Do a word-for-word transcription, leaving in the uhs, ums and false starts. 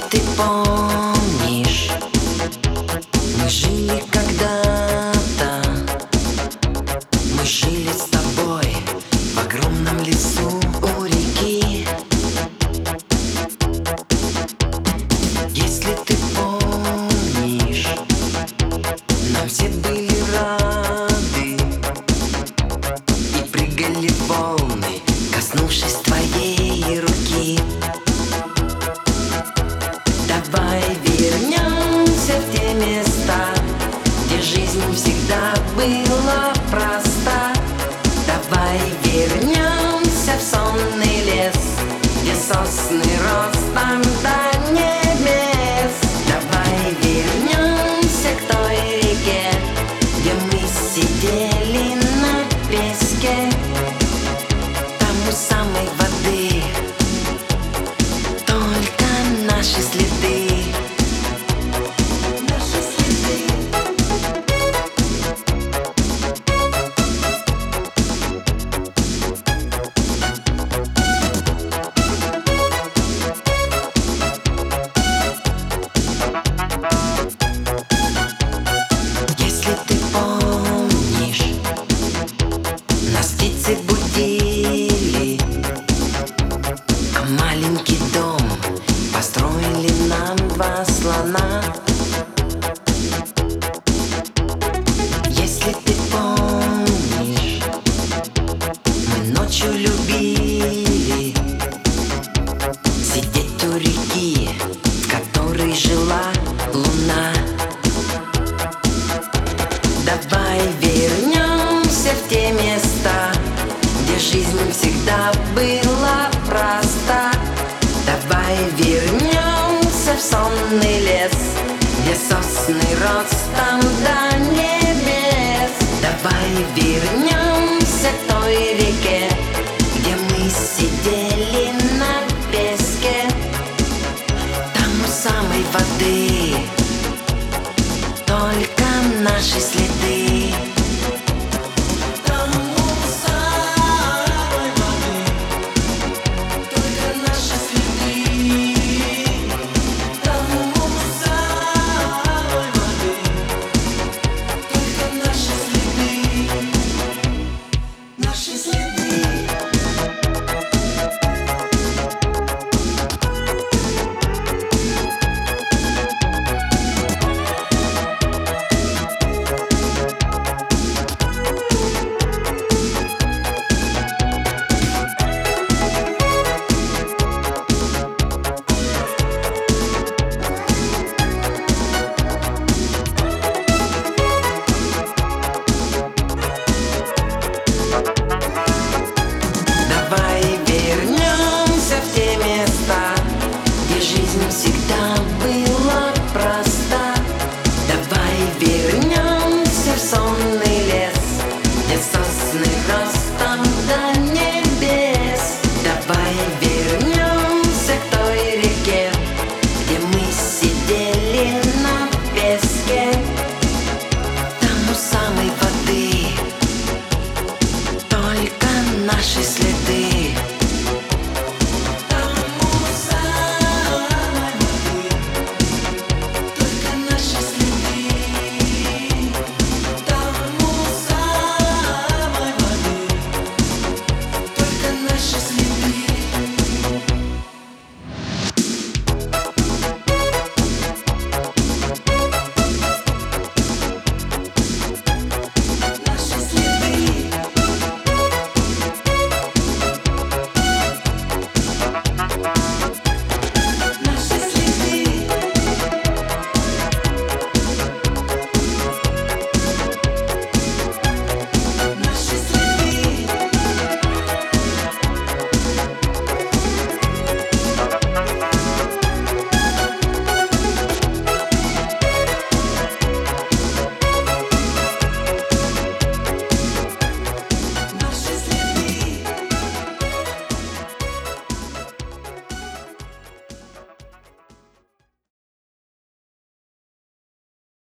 ты помнишь, мы жили когда-то, мы жили с тобой в огромном лесу у реки. Если ты помнишь, нам все были рады и прыгали волны, коснувшись твоей руки. Давай вернемся в те места, где жизнь всегда была проста. Давай вернемся в сонный лес, где сосны ростом до небес. Давай вернемся к той реке, где мы сидели на песке. Там у самой воды только наши следы. Наши следы. Если ты помнишь, нас птицы будили, а маленький дом построили нам два слона. Если ты помнишь, мы ночью любили сидеть у реки, в которой жила луна. Давай вернемся в те места, где жизнь всегда была проста. Давай вернемся в сонный лес, где сосны ростом до небес. Давай вернемся